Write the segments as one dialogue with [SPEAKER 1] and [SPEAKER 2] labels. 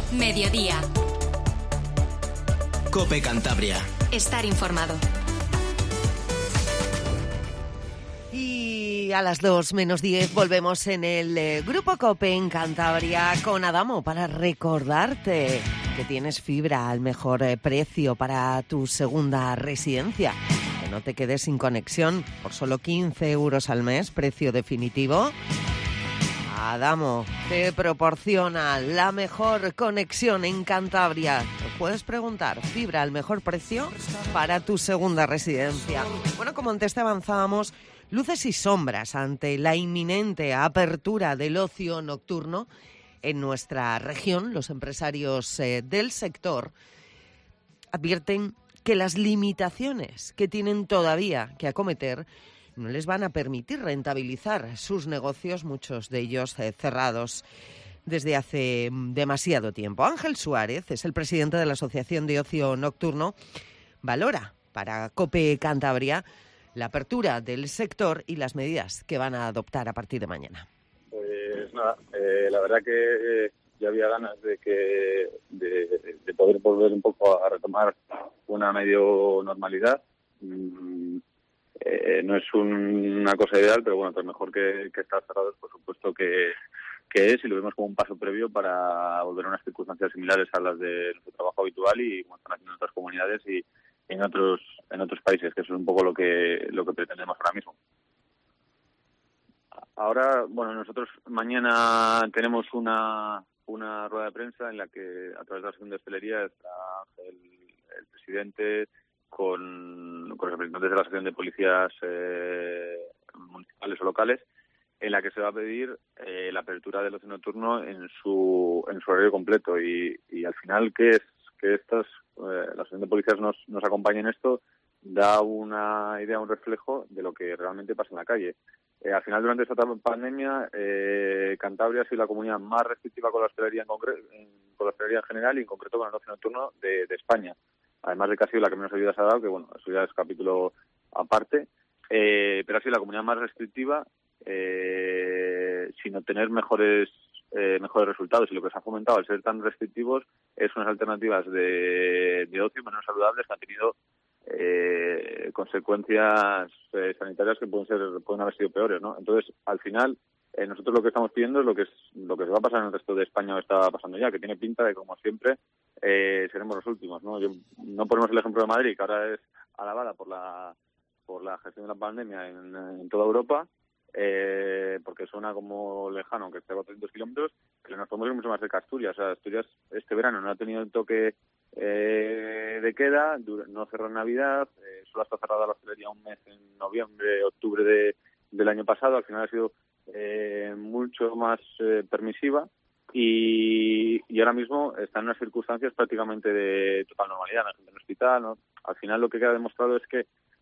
[SPEAKER 1] Mediodía.
[SPEAKER 2] COPE Cantabria.
[SPEAKER 1] Estar informado.
[SPEAKER 3] Y a las 2:10 volvemos en el Grupo COPE en Cantabria con Adamo para recordarte que tienes fibra al mejor precio para tu segunda residencia. Que no te quedes sin conexión por solo 15 euros al mes, precio definitivo. Adamo te proporciona la mejor conexión en Cantabria. Te puedes preguntar, fibra al mejor precio para tu segunda residencia. Bueno, como antes te avanzábamos, luces y sombras ante la inminente apertura del ocio nocturno en nuestra región. Los empresarios del sector advierten que las limitaciones que tienen todavía que acometer no les van a permitir rentabilizar sus negocios, muchos de ellos cerrados desde hace demasiado tiempo. Ángel Suárez es el presidente de la Asociación de Ocio Nocturno. Valora para COPE Cantabria la apertura del sector y las medidas que van a adoptar a partir de mañana.
[SPEAKER 4] Pues nada, la verdad que ya había ganas de poder volver un poco a retomar una medio normalidad. No es una cosa ideal, pero bueno, pues mejor que estar cerrados, por supuesto que es, y lo vemos como un paso previo para volver a unas circunstancias similares a las de nuestro trabajo habitual y como están haciendo en otras comunidades y en otros países, que eso es un poco lo que pretendemos ahora mismo. Ahora, bueno, nosotros mañana tenemos una rueda de prensa en la que a través de la Asociación de Hostelería está el presidente con representantes de la Asociación de Policías municipales o locales, en la que se va a pedir la apertura del ocio nocturno en su horario completo y al final que la Asociación de Policías nos acompañe en esto da una idea, un reflejo de lo que realmente pasa en la calle. Al final, durante esta pandemia, Cantabria ha sido la comunidad más restrictiva con la hostelería con la hostelería en general y en concreto con el ocio nocturno de España. Además de que ha sido la que menos ayudas ha dado, que bueno, eso ya es capítulo aparte, pero ha sido la comunidad más restrictiva sin obtener mejores resultados, y lo que se ha fomentado al ser tan restrictivos es unas alternativas de ocio menos saludables que han tenido consecuencias sanitarias que pueden haber sido peores, ¿no? Entonces, al final, nosotros lo que estamos pidiendo es lo que se va a pasar en el resto de España o está pasando ya, que tiene pinta de, como siempre, seremos los últimos, ¿no? No ponemos el ejemplo de Madrid, que ahora es alabada por la gestión de la pandemia en toda Europa, porque suena como lejano, aunque esté a 400 kilómetros, pero nos podemos ir mucho más cerca de Asturias. O sea, Asturias este verano no ha tenido el toque de queda, no cerró en Navidad, solo está cerrada la hostelería un mes en noviembre, octubre del año pasado. Al final ha sido mucho más permisiva y ahora mismo está en unas circunstancias prácticamente de total normalidad. La gente en el hospital, ¿no? Al final lo que queda demostrado es que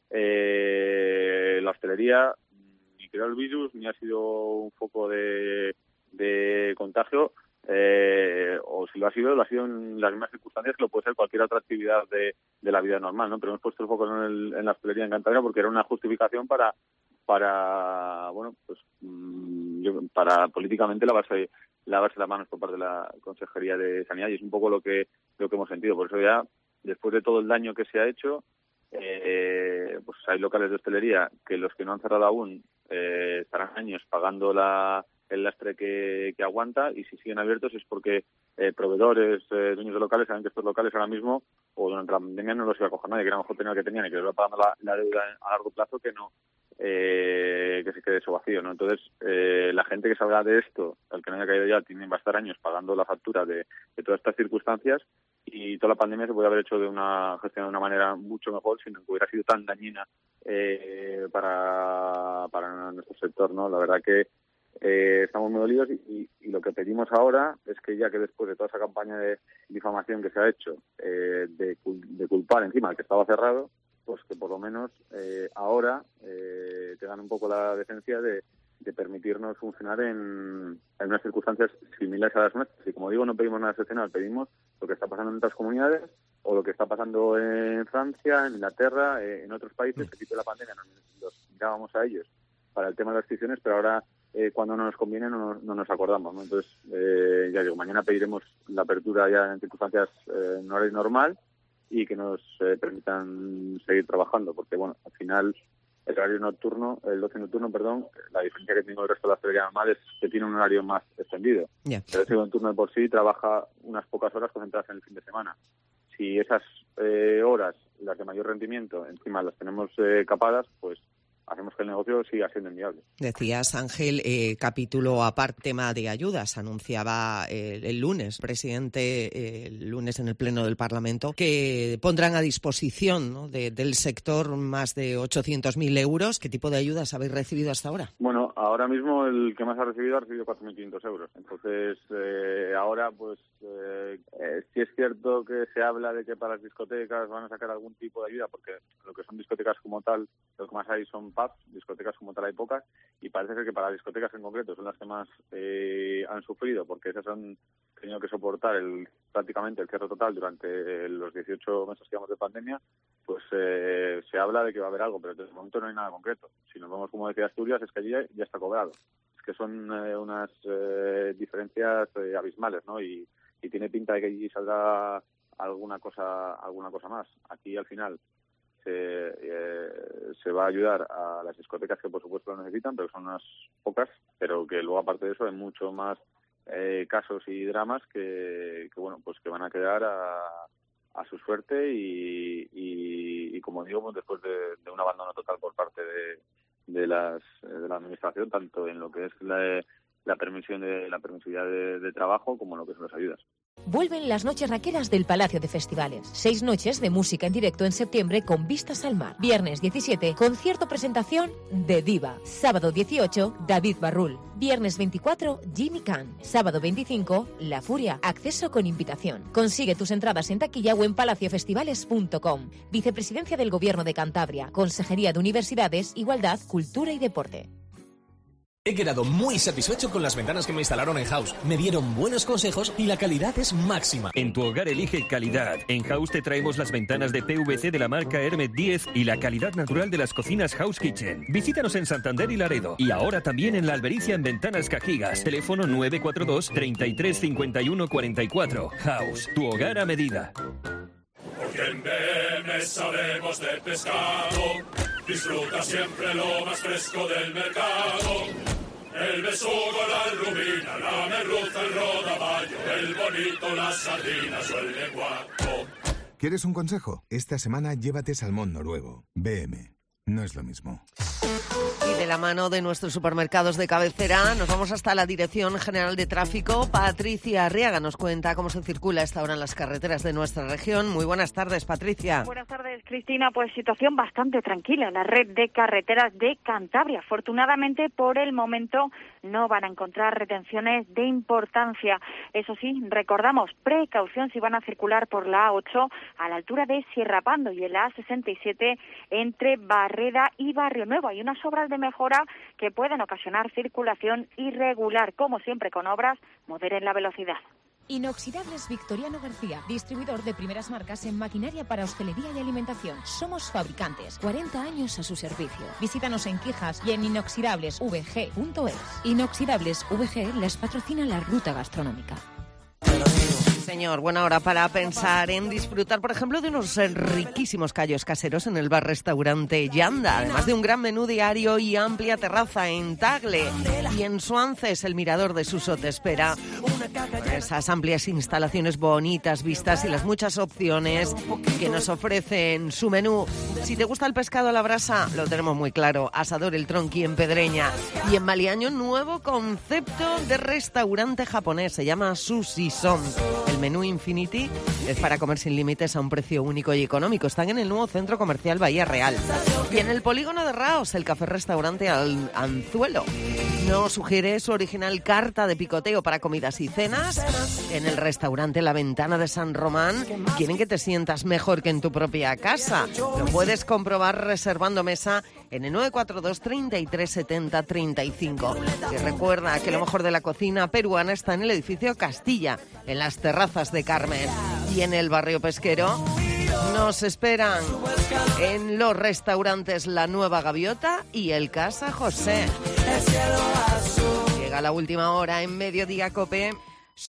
[SPEAKER 4] la hostelería ni creó el virus ni ha sido un foco de contagio, o si lo ha sido en las mismas circunstancias que lo puede ser cualquier otra actividad de la vida normal, ¿no? Pero hemos puesto el foco en la hostelería en Cantabria porque era una justificación para bueno, pues para políticamente lavarse las manos por parte de la Consejería de Sanidad, y es un poco lo que hemos sentido. Por eso ya, después de todo el daño que se ha hecho, pues hay locales de hostelería que los que no han cerrado aún estarán años pagando el lastre que aguanta, y si siguen abiertos es porque proveedores, dueños de locales saben que estos locales ahora mismo o durante la pandemia no los iba a coger nadie, que era mejor tener que tenían y que les va pagando la deuda a largo plazo que no que se quede eso vacío, ¿no? Entonces, la gente que salga de esto, al que no haya caído ya, va a estar años pagando la factura de todas estas circunstancias, y toda la pandemia se puede haber hecho gestionada de una manera mucho mejor si no hubiera sido tan dañina para nuestro sector, ¿no? La verdad que estamos muy dolidos y lo que pedimos ahora es que, ya que después de toda esa campaña de difamación que se ha hecho, de culpar encima al que estaba cerrado, pues que por lo menos ahora tengan un poco la decencia de permitirnos funcionar en unas circunstancias similares a las nuestras. Y como digo, no pedimos nada excepcional, pedimos lo que está pasando en otras comunidades o lo que está pasando en Francia, en Inglaterra, en otros países que, quito la pandemia, los mirábamos a ellos para el tema de las restricciones, pero ahora cuando no nos conviene no nos acordamos, ¿no? Entonces, ya digo, mañana pediremos la apertura ya en circunstancias en horario normal y que nos permitan seguir trabajando, porque bueno, al final el ocio nocturno, la diferencia que tiene con el resto de la hostelería normal es que tiene un horario más extendido.
[SPEAKER 3] Yeah.
[SPEAKER 4] El ocio nocturno de por sí trabaja unas pocas horas concentradas en el fin de semana. Si esas horas, las de mayor rendimiento, encima las tenemos capadas, pues hacemos que el negocio siga siendo inviable.
[SPEAKER 3] Decías, Ángel, capítulo aparte, tema de ayudas. Anunciaba el lunes, presidente, el lunes en el Pleno del Parlamento, que pondrán a disposición, ¿no?, del sector más de 800.000 euros. ¿Qué tipo de ayudas habéis recibido hasta ahora?
[SPEAKER 4] Bueno, ahora mismo el que más ha recibido 4.500 euros. Entonces, ahora, pues, sí es cierto que se habla de que para las discotecas van a sacar algún tipo de ayuda, porque lo que son discotecas como tal, lo que más hay son pubs, discotecas como tal hay pocas, y parece ser que para las discotecas en concreto son las que más han sufrido, porque esas han tenido que soportar prácticamente el cierre total durante los 18 meses que llevamos de pandemia. Pues se habla de que va a haber algo, pero desde el momento no hay nada concreto. Si nos vemos, como decía Asturias, es que allí ya está cobrado. Es que son unas diferencias abismales, ¿no? Y tiene pinta de que allí saldrá alguna cosa más. Aquí al final se va a ayudar a las discotecas que por supuesto lo necesitan, pero son unas pocas, pero que luego aparte de eso hay mucho más casos y dramas que bueno, pues que van a quedar a su suerte y como digo, pues después de un abandono total por parte de la administración, tanto en lo que es la permisividad de trabajo como en lo que son las ayudas.
[SPEAKER 1] Vuelven las noches raqueras del Palacio de Festivales. 6 noches de música en directo en septiembre con vistas al mar. Viernes 17, concierto presentación de Diva. Sábado 18, David Barrul. Viernes 24, Jimmy Can. Sábado 25, La Furia. Acceso con invitación. Consigue tus entradas en taquilla o en palaciofestivales.com. Vicepresidencia del Gobierno de Cantabria. Consejería de Universidades, Igualdad, Cultura y Deporte.
[SPEAKER 2] He quedado muy satisfecho con las ventanas que me instalaron en House. Me dieron buenos consejos y la calidad es máxima.
[SPEAKER 5] En tu hogar elige calidad. En House te traemos las ventanas de PVC de la marca Hermet 10 y la calidad natural de las cocinas House Kitchen. Visítanos en Santander y Laredo. Y ahora también en La Albericia en Ventanas Cajigas. Teléfono 942 33 51 44. House, tu hogar a medida.
[SPEAKER 6] Porque en BM sabemos de pescado. Disfruta siempre lo más fresco del mercado. El besugo, la lubina, la merluza, el rodaballo, el bonito, las sardinas o el lenguaco.
[SPEAKER 7] ¿Quieres un consejo? Esta semana llévate salmón noruego. BM. No es lo mismo.
[SPEAKER 3] Y de la mano de nuestros supermercados de cabecera nos vamos hasta la Dirección General de Tráfico. Patricia Arriaga nos cuenta cómo se circula a esta hora en las carreteras de nuestra región. Muy buenas tardes, Patricia.
[SPEAKER 8] Buenas tardes, Cristina. Pues situación bastante tranquila en la red de carreteras de Cantabria. Afortunadamente, por el momento no van a encontrar retenciones de importancia. Eso sí, recordamos, precaución si van a circular por la A8 a la altura de Sierra Pando y en la A67 entre Barreda y Barrio Nuevo. Hay unas obras de mejora que pueden ocasionar circulación irregular. Como siempre con obras, moderen la velocidad.
[SPEAKER 1] Inoxidables Victoriano García, distribuidor de primeras marcas en maquinaria para hostelería y alimentación. Somos fabricantes, 40 años a su servicio. Visítanos en Quijas y en inoxidablesvg.es. Inoxidables VG les patrocina la ruta gastronómica.
[SPEAKER 3] Señor, buena hora para pensar en disfrutar, por ejemplo, de unos riquísimos callos caseros en el bar-restaurante Yanda, además de un gran menú diario y amplia terraza en Tagle. Y en Suances, el Mirador de Suso te espera, con esas amplias instalaciones bonitas, vistas y las muchas opciones que nos ofrecen su menú. Si te gusta el pescado a la brasa, lo tenemos muy claro, Asador El Tronqui en Pedreña. Y en Maliaño, nuevo concepto de restaurante japonés, se llama Sushi Son. El menú Infinity es para comer sin límites a un precio único y económico. Están en el nuevo centro comercial Bahía Real. Y en el polígono de Raos, el café-restaurante Anzuelo nos sugiere su original carta de picoteo para comidas y cenas. En el restaurante La Ventana de San Román quieren que te sientas mejor que en tu propia casa. Lo puedes comprobar reservando mesa en el 942 33 70 35. Y recuerda que lo mejor de la cocina peruana está en el edificio Castilla, en las terrazas de Carmen. Y en el barrio pesquero nos esperan en los restaurantes La Nueva Gaviota y el Casa José. El cielo azul. Llega la última hora en Mediodía COPE.